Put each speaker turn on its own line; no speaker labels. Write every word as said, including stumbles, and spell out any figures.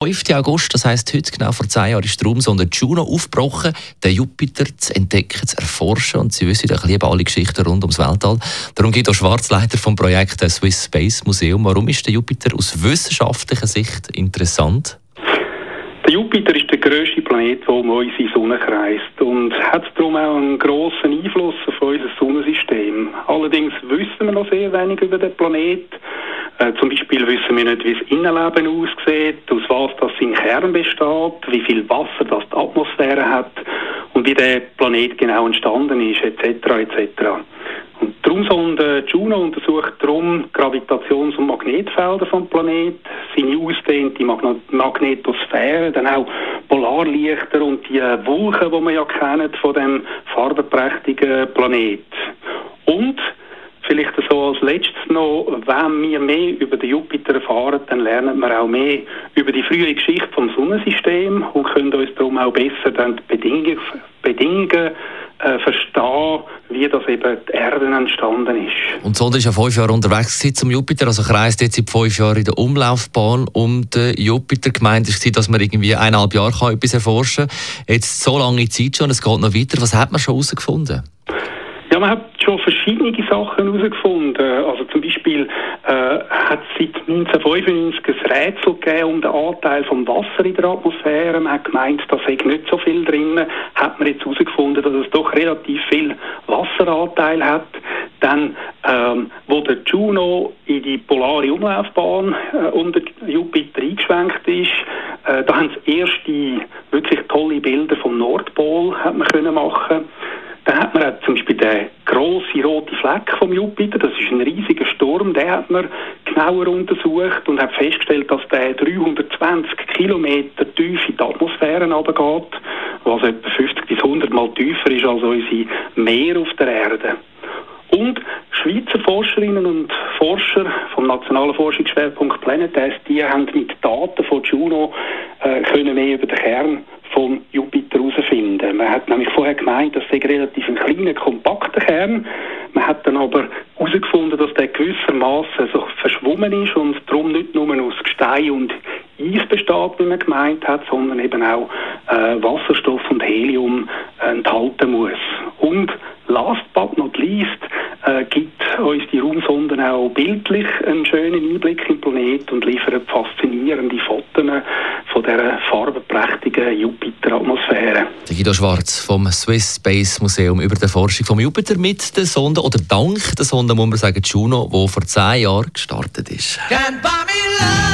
fünften August, das heisst heute genau vor zehn Jahren, ist die Raumsonde Juno aufgebrochen, den Jupiter zu entdecken, zu erforschen. Und Sie wissen, ich liebe alle Geschichten rund ums Weltall. Darum Guido Schwarz, Leiter vom Projekt Swiss Space Museum. Warum ist der Jupiter aus wissenschaftlicher Sicht interessant?
Der Jupiter ist der grösste Planet, der um unsere Sonne kreist und hat darum auch einen grossen Einfluss auf unser Sonnensystem. Allerdings wissen wir noch sehr wenig über den Planet. Äh, zum Beispiel wissen wir nicht, wie das Innenleben aussieht, aus was das sein Kern besteht, wie viel Wasser das die Atmosphäre hat und wie der Planet genau entstanden ist, et cetera et cetera. Und die Raumsonde Juno untersucht darum Gravitations- und Magnetfelder vom Planet, seine ausgedehnte Magn- Magnetosphäre, dann auch Polarlichter und die Wolken, die wir ja kennen von dem farbenprächtigen Planet. Und vielleicht so als letztes noch, wenn wir mehr über den Jupiter erfahren, dann lernen wir auch mehr über die frühe Geschichte vom Sonnensystem und können uns darum auch besser dann die Bedingungen, Bedingungen äh, verstehen, wie das eben die Erde entstanden ist.
Und die Sonde ist ja fünf Jahre unterwegs zum Jupiter, also kreist jetzt seit fünf Jahren in der Umlaufbahn um den Jupiter. Gemeint ist, dass man irgendwie eineinhalb Jahre kann etwas erforschen kann. Jetzt so lange Zeit schon, es geht noch weiter. Was hat man schon herausgefunden?
Ja, man hat schon verschiedene Sachen herausgefunden. Also zum Beispiel äh, hat es seit neunzehnhundertfünfundneunzig ein Rätsel gegeben um den Anteil vom Wasser in der Atmosphäre. Man hat gemeint, da sei nicht so viel drin. Hat man jetzt herausgefunden, dass es doch relativ viel Wasseranteil hat. Dann, ähm, wo der Juno in die polare Umlaufbahn äh, um den Jupiter eingeschwenkt ist, äh, da haben sie erste wirklich tolle Bilder vom Nordpol hat man können machen. Dann hat man auch zum Beispiel den grossen roten Fleck vom Jupiter, das ist ein riesiger Sturm, den hat man genauer untersucht und hat festgestellt, dass der dreihundertzwanzig Kilometer tief in die Atmosphäre runtergeht, was etwa fünfzig bis hundert Mal tiefer ist als unsere Meer auf der Erde. Und Schweizer Forscherinnen und Forscher vom nationalen Forschungsschwerpunkt Planet S, die haben mit Daten von Juno äh, können mehr über den Kern vom Jupiter herausfinden. Man hat nämlich vorher gemeint, das sei relativ ein kleiner, kompakter Kern. Man hat dann aber herausgefunden, dass der gewissermaßen so verschwommen ist und darum nicht nur aus Gestein und Eis besteht, wie man gemeint hat, sondern eben auch äh, Wasserstoff und Helium äh, enthalten muss. Und last but not least äh, gibt uns die Raumsonde auch bildlich einen schönen Einblick im Planet und liefert faszinierende Fotos von dieser farbenprächtigen Jupiter-Atmosphäre.
Guido Schwarz vom Swiss Space Museum über die Forschung vom Jupiter mit der Sonde, oder dank der Sonde, muss man sagen, Juno, die vor zehn Jahren gestartet ist. Can't buy me love.